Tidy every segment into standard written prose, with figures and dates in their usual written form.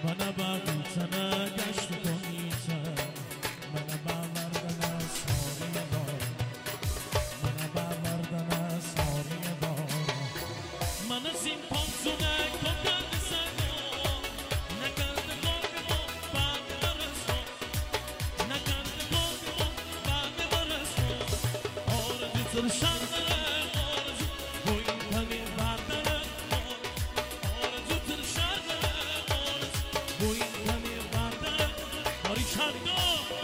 من باقیتنه گشت کنیته من باوردن ساری دار من باوردن ساری دار من سیم پانسونه کندن سگا نکرد قلب ما بعد برسون نکرد قلب ما بعد برسون آرزو ترشندره آرزو بوی کنی بردره آرزو ترشندره آرزو بوی کنی بردره باری چندو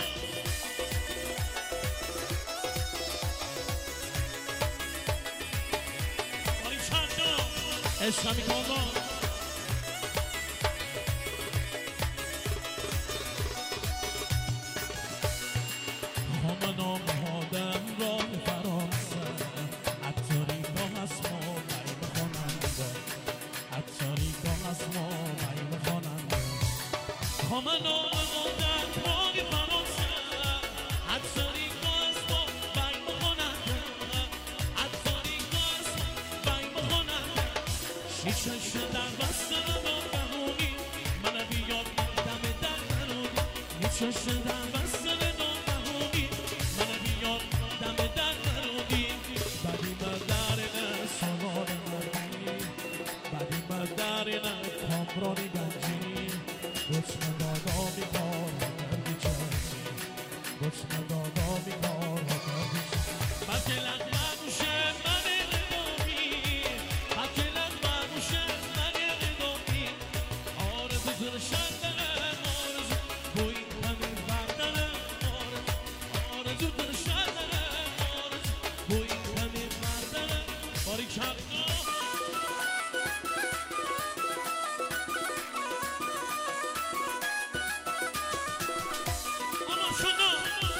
باری چندو عشقمی کندان همه نام هادم راه فرانسه عطاری با اسما بیم خواننده عطاری با اسما بیم خواننده همه نام هادم راه فرانسه عطاری با اسما بیم خواننده عطاری با اسما بیم خواننده شیشه شدن بستن ناگهانی من بیاد دم در درونی شیشه شدن بستن ناگهانی من بیاد دم در درونی بدی مدارن سالار مردی بدی مدارن کامرانی گنجی گوش مدادا بیکار کردی چرسی گوش مدادا بیکار کردی چرسی بلکه لغمه موشه من غدامی بلکه لغمه موشه من غدامی آرزو ترشندره آرزو بوی کنی بردره آرزو ترشندره آرزو بوی کنی بردره باری کردو اما شنو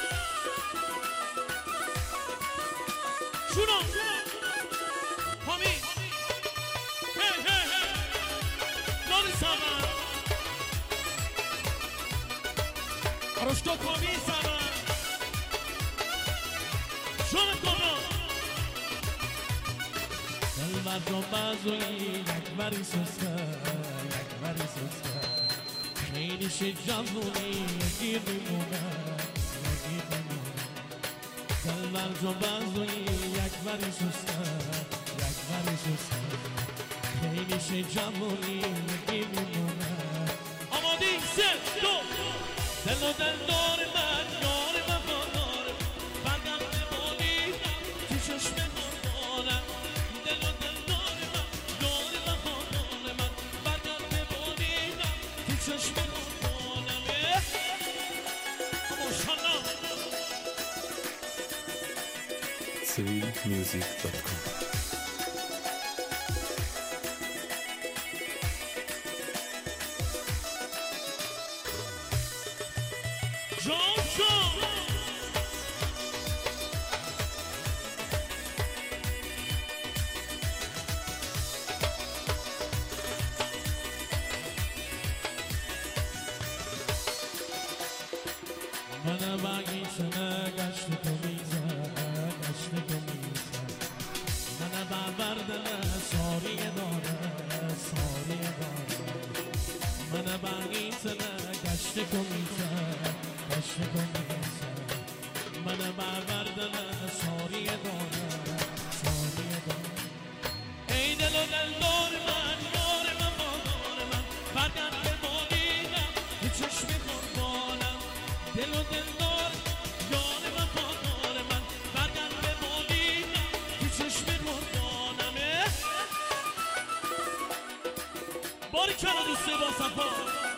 شنو همی هی هی هی ناری سامن رشتو کمی سامن شنو کنو دل مردم بازوی یک بری سسته یک بری سسته خیلی شد جمعونی یکی میمونه یکی میمونه دل مردم بازوی یک بری سسته یک بری سسته خیلی شد جمعونی یکی میمونه آمادی سه دو دل و دل دار من یار وفادار برگم بمانیدم تو چشم قربانم دل و دل دار من یار وفادار من برگم بمانیدم تو چشم قربانم ماشالله SevilMusic.com جان جان من باقیتنه گشت کنیزه گشت کنیزه من باوردنه ساری داره ساری داره من باقیتنه گشت کنیزه گشت کنیزه من باوردنه ساری داره ساری داره ای دل و دل دار من یار وفادار من برگرد بمانیدم تو چشم قربانم دل و دل دار یار وفادار من برگرد بمانیدم تو چشم قربانم باری کنه دوسته با صفا